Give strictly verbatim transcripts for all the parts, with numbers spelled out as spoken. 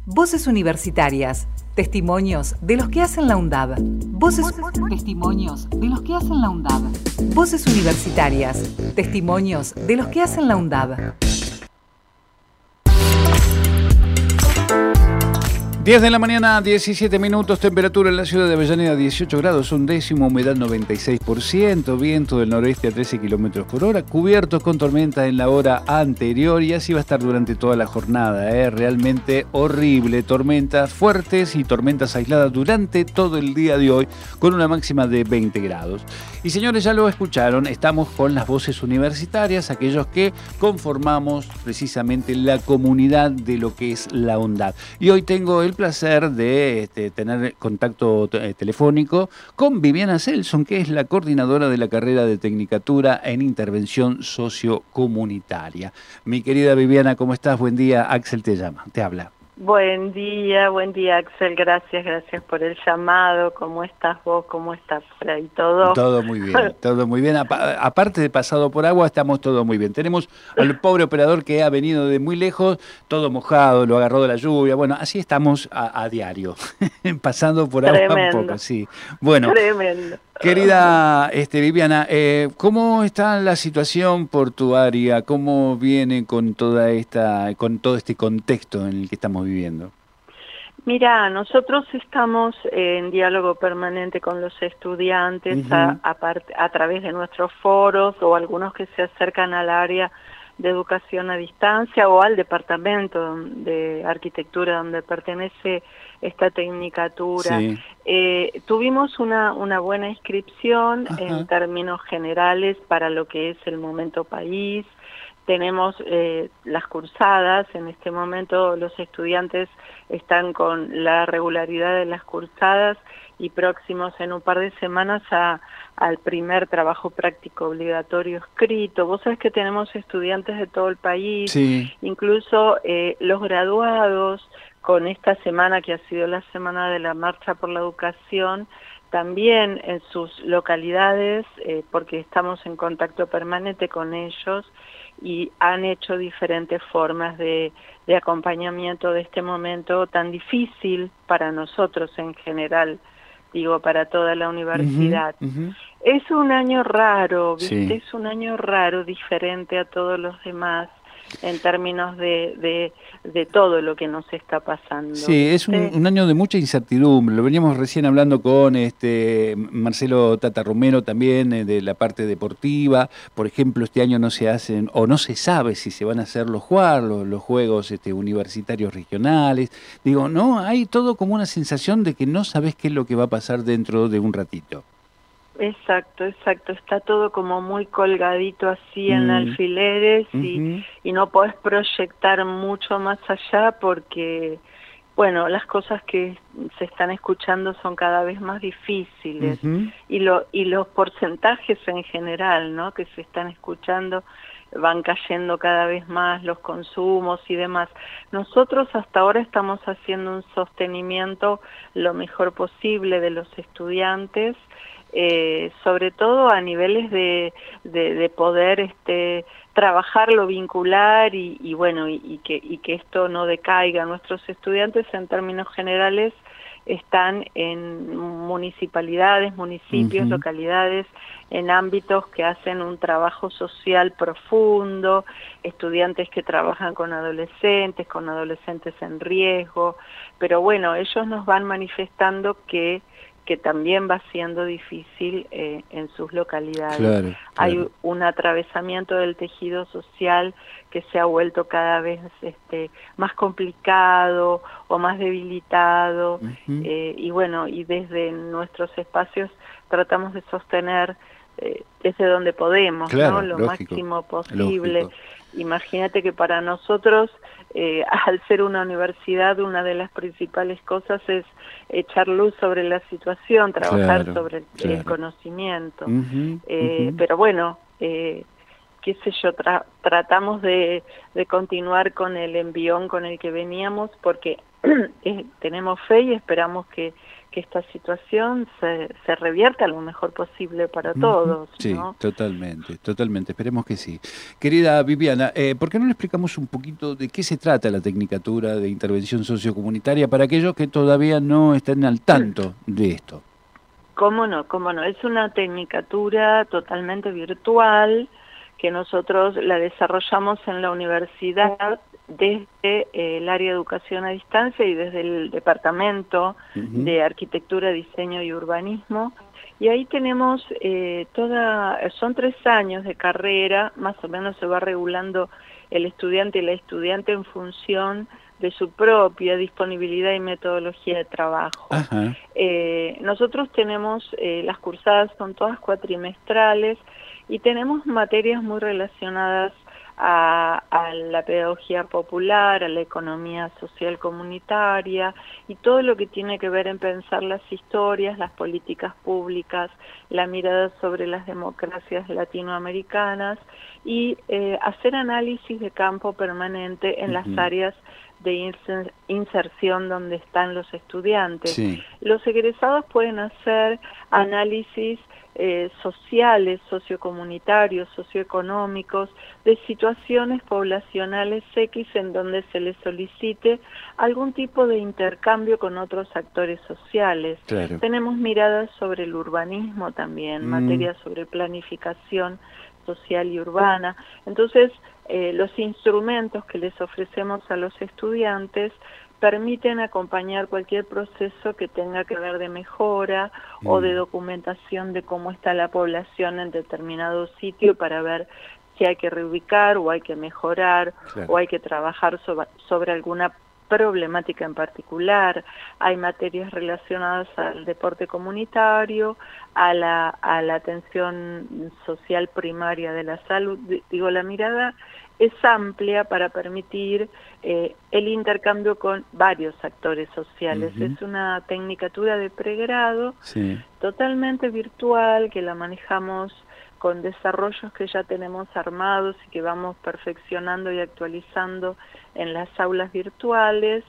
Voces universitarias. Testimonios de los que hacen la UNDAB. Voces, testimonios de los que hacen la UNDAB. Voces universitarias. Testimonios de los que hacen la UNDAB. diez de la mañana, diecisiete minutos, temperatura en la ciudad de Avellaneda dieciocho grados, un décimo, humedad noventa y seis por ciento, viento del noroeste a trece kilómetros por hora, cubiertos con tormenta en la hora anterior y así va a estar durante toda la jornada, ¿eh? Realmente horrible, tormentas fuertes y tormentas aisladas durante todo el día de hoy, con una máxima de veinte grados. Y señores, ya lo escucharon, estamos con las voces universitarias, aquellos que conformamos precisamente la comunidad de lo que es la UNDAB. Y hoy tengo el placer de este, tener contacto eh, telefónico con Viviana Selson, que es la coordinadora de la carrera de Tecnicatura en Intervención Sociocomunitaria. Mi querida Viviana, ¿cómo estás? Buen día, Axel te llama, te habla. Buen día, buen día Axel, gracias, gracias por el llamado. ¿Cómo estás vos? ¿Cómo estás por ahí todo? Todo muy bien, todo muy bien. Apa- aparte de pasado por agua, estamos todo muy bien. Tenemos al pobre operador que ha venido de muy lejos, todo mojado, lo agarró de la lluvia. Bueno, así estamos a, a diario, pasando por agua Tremendo. un poco, sí. Bueno, Tremendo. querida este, Viviana, eh, ¿cómo está la situación por tu área? ¿Cómo viene con toda esta, con todo este contexto en el que estamos viviendo? Mira, nosotros estamos en diálogo permanente con los estudiantes Uh-huh. a, a, part- a través de nuestros foros o algunos que se acercan al área de educación a distancia o al departamento de arquitectura donde pertenece esta tecnicatura. Sí. Eh, tuvimos una, una buena inscripción Ajá. en términos generales para lo que es el momento país. Tenemos eh, las cursadas, en este momento los estudiantes están con la regularidad de las cursadas y próximos en un par de semanas a, al primer trabajo práctico obligatorio escrito. Vos sabés que tenemos estudiantes de todo el país, Sí. incluso eh, los graduados, con esta semana que ha sido la semana de la Marcha por la Educación, también en sus localidades, eh, porque estamos en contacto permanente con ellos, y han hecho diferentes formas de, de acompañamiento de este momento tan difícil para nosotros en general, digo, para toda la universidad. Uh-huh, uh-huh. Es un año raro, ¿viste? Sí. Es un año raro, diferente a todos los demás, en términos de, de, de todo lo que nos está pasando. Sí, es un, ¿viste? un año de mucha incertidumbre. Lo veníamos recién hablando con este Marcelo Tata Romero también, eh, de la parte deportiva. Por ejemplo, este año no se hacen, o no se sabe si se van a hacer los juegos, los, los juegos este, universitarios regionales. Digo, no, hay todo como una sensación de que no sabes qué es lo que va a pasar dentro de un ratito. Exacto, exacto. Está todo como muy colgadito así en Mm. alfileres y, Uh-huh. y no podés proyectar mucho más allá porque, bueno, las cosas que se están escuchando son cada vez más difíciles Uh-huh. y, lo, y los porcentajes en general, ¿no?, que se están escuchando van cayendo cada vez más, los consumos y demás. Nosotros hasta ahora estamos haciendo un sostenimiento lo mejor posible de los estudiantes, Eh, sobre todo a niveles de, de, de poder este, trabajarlo, vincular y, y bueno, y, y, que, y que esto no decaiga. Nuestros estudiantes en términos generales están en municipalidades, municipios, Uh-huh. localidades, en ámbitos que hacen un trabajo social profundo, estudiantes que trabajan con adolescentes, con adolescentes en riesgo, pero bueno, ellos nos van manifestando que que también va siendo difícil eh, en sus localidades. Claro, claro. Hay un atravesamiento del tejido social que se ha vuelto cada vez este, más complicado o más debilitado, Uh-huh. eh, y bueno, y desde nuestros espacios tratamos de sostener eh, desde donde podemos, Claro, ¿no?, lo lógico, máximo posible. lógico. Imagínate que para nosotros, eh, al ser una universidad, una de las principales cosas es echar luz sobre la situación, trabajar Claro, sobre el, claro. el conocimiento. Uh-huh, Eh, uh-huh. pero bueno, eh, qué sé yo, tra tratamos de, de continuar con el envión con el que veníamos, porque eh, tenemos fe y esperamos que, que esta situación se, se revierta lo mejor posible para todos, sí, ¿no? totalmente, totalmente, esperemos que sí. Querida Viviana, eh, ¿por qué no le explicamos un poquito de qué se trata la Tecnicatura de Intervención Sociocomunitaria para aquellos que todavía no estén al tanto de esto? Cómo no, cómo no. Es una tecnicatura totalmente virtual que nosotros la desarrollamos en la universidad desde eh, el área de educación a distancia y desde el departamento uh-huh. de arquitectura, diseño y urbanismo. Y ahí tenemos eh, toda, son tres años de carrera, más o menos se va regulando el estudiante y la estudiante en función de su propia disponibilidad y metodología de trabajo. Eh, nosotros tenemos, eh, las cursadas son todas cuatrimestrales y tenemos materias muy relacionadas a, a la pedagogía popular, a la economía social comunitaria y todo lo que tiene que ver en pensar las historias, las políticas públicas, la mirada sobre las democracias latinoamericanas y eh, hacer análisis de campo permanente en uh-huh. las áreas de inserción donde están los estudiantes. Sí. Los egresados pueden hacer análisis eh, sociales, sociocomunitarios, socioeconómicos, de situaciones poblacionales X en donde se les solicite algún tipo de intercambio con otros actores sociales. Claro. Tenemos miradas sobre el urbanismo también, mm. materias sobre planificación social y urbana. Entonces, eh, los instrumentos que les ofrecemos a los estudiantes permiten acompañar cualquier proceso que tenga que ver de mejora mm. o de documentación de cómo está la población en determinado sitio para ver si hay que reubicar o hay que mejorar claro. o hay que trabajar sobre, sobre alguna problemática en particular. Hay materias relacionadas al deporte comunitario, a la, a la atención social primaria de la salud. Digo, la mirada es amplia para permitir eh, el intercambio con varios actores sociales. Uh-huh. Es una tecnicatura de pregrado sí. totalmente virtual que la manejamos con desarrollos que ya tenemos armados y que vamos perfeccionando y actualizando en las aulas virtuales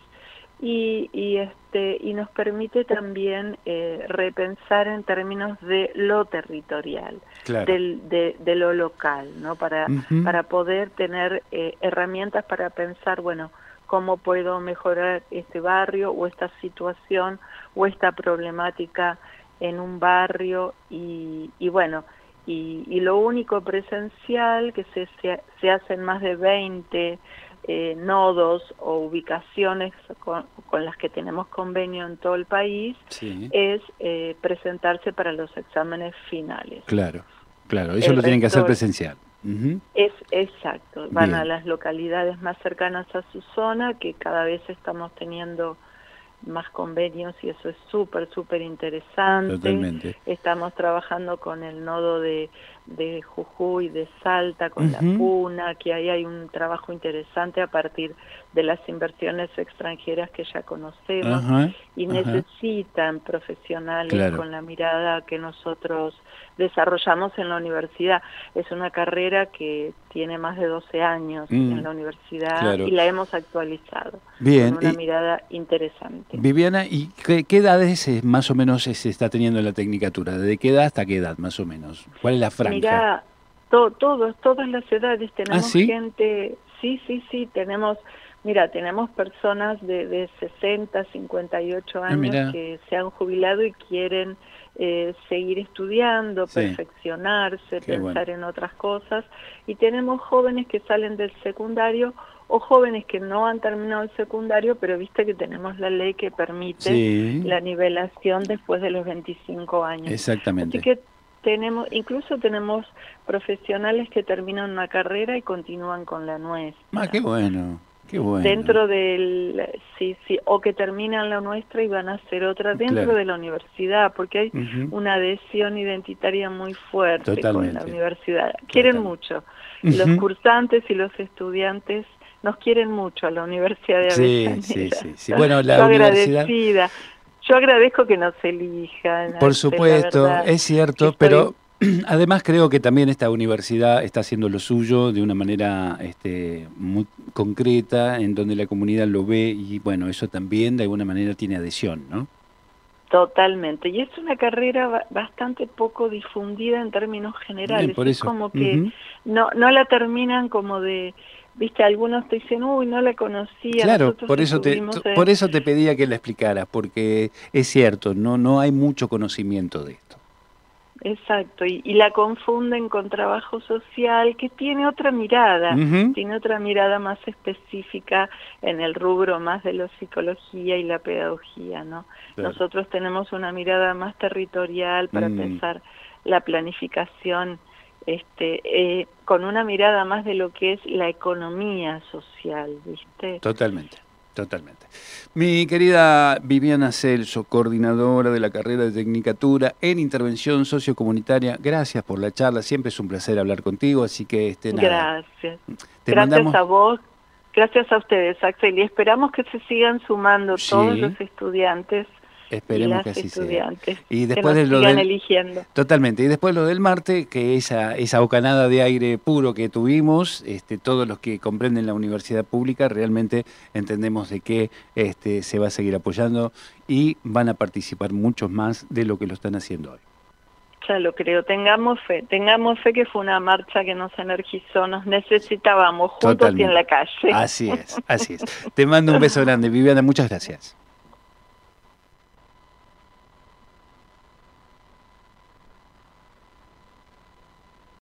y, y, este, y nos permite también eh, repensar en términos de lo territorial, claro. del, de, de lo local, ¿no? Para, uh-huh. para poder tener eh, herramientas para pensar, bueno, cómo puedo mejorar este barrio o esta situación o esta problemática en un barrio y, y bueno, Y, y lo único presencial, que se, se, se hacen más de veinte eh, nodos o ubicaciones con, con las que tenemos convenio en todo el país, sí. es eh, presentarse para los exámenes finales. Claro, claro, eso el lo tienen que hacer presencial. Uh-huh. Es exacto, van Bien. a las localidades más cercanas a su zona, que cada vez estamos teniendo más convenios y eso es súper, súper interesante. Totalmente. Estamos trabajando con el nodo de, de Jujuy, de Salta, con uh-huh. la Puna, que ahí hay un trabajo interesante a partir de las inversiones extranjeras que ya conocemos uh-huh. y uh-huh. necesitan profesionales claro. con la mirada que nosotros desarrollamos en la universidad. Es una carrera que tiene más de doce años mm, en la universidad claro. y la hemos actualizado. Bien, con una y, mirada interesante. Viviana, ¿y qué, qué edades es, más o menos se está teniendo en la tecnicatura? ¿De qué edad hasta qué edad más o menos? ¿Cuál es la franja? Mirá, to, todos, todas las edades. Tenemos ¿Ah, sí? gente, sí, sí, sí, tenemos... Mira, tenemos personas de, de sesenta, cincuenta y ocho años ah, que se han jubilado y quieren eh, seguir estudiando, sí. perfeccionarse, Qué pensar bueno. en otras cosas. Y tenemos jóvenes que salen del secundario o jóvenes que no han terminado el secundario, pero viste que tenemos la ley que permite sí. la nivelación después de los veinticinco años. Exactamente. Así que tenemos, incluso tenemos profesionales que terminan una carrera y continúan con la nuestra. Ah, qué bueno. Qué bueno. Dentro del, sí, sí, o que terminan la nuestra y van a hacer otra dentro claro. de la universidad, porque hay uh-huh. una adhesión identitaria muy fuerte Totalmente. con la universidad. Quieren Totalmente. mucho. Uh-huh. Los cursantes y los estudiantes nos quieren mucho a la Universidad de Avellaneda. Sí, sí, sí, sí. Bueno, la Yo universidad... agradecida. Yo agradezco que nos elijan. Por supuesto, es cierto, pero... Además creo que también esta universidad está haciendo lo suyo de una manera este, muy concreta, en donde la comunidad lo ve y bueno, eso también de alguna manera tiene adhesión, ¿no? Totalmente, y es una carrera bastante poco difundida en términos generales. Bien, por eso. Es como que uh-huh. no no la terminan como de, viste, algunos te dicen, uy, no la conocía. Claro, Nosotros por eso te en... por eso te pedía que la explicaras, porque es cierto, no no hay mucho conocimiento de esto. Exacto, y, y la confunden con trabajo social, que tiene otra mirada, uh-huh. tiene otra mirada más específica en el rubro más de la psicología y la pedagogía, ¿no? Claro. Nosotros tenemos una mirada más territorial para mm. pensar la planificación, este, eh, con una mirada más de lo que es la economía social, ¿viste? Totalmente. Totalmente. Mi querida Viviana Celso, coordinadora de la carrera de Tecnicatura en Intervención Sociocomunitaria, gracias por la charla, siempre es un placer hablar contigo, así que este nada. Gracias. Te gracias mandamos... a vos, gracias a ustedes, Axel, y esperamos que se sigan sumando sí. todos los estudiantes. Esperemos y que así estudiantes, sea. Y después que de lo sigan del... eligiendo. Totalmente. Y después lo del Marte, que esa, esa bocanada de aire puro que tuvimos, este, todos los que comprenden la universidad pública realmente entendemos de que este, se va a seguir apoyando y van a participar muchos más de lo que lo están haciendo hoy. Ya lo creo, tengamos fe, tengamos fe que fue una marcha que nos energizó, nos necesitábamos juntos Totalmente. Y en la calle. Así es, así es. Te mando un beso grande, Viviana, muchas gracias.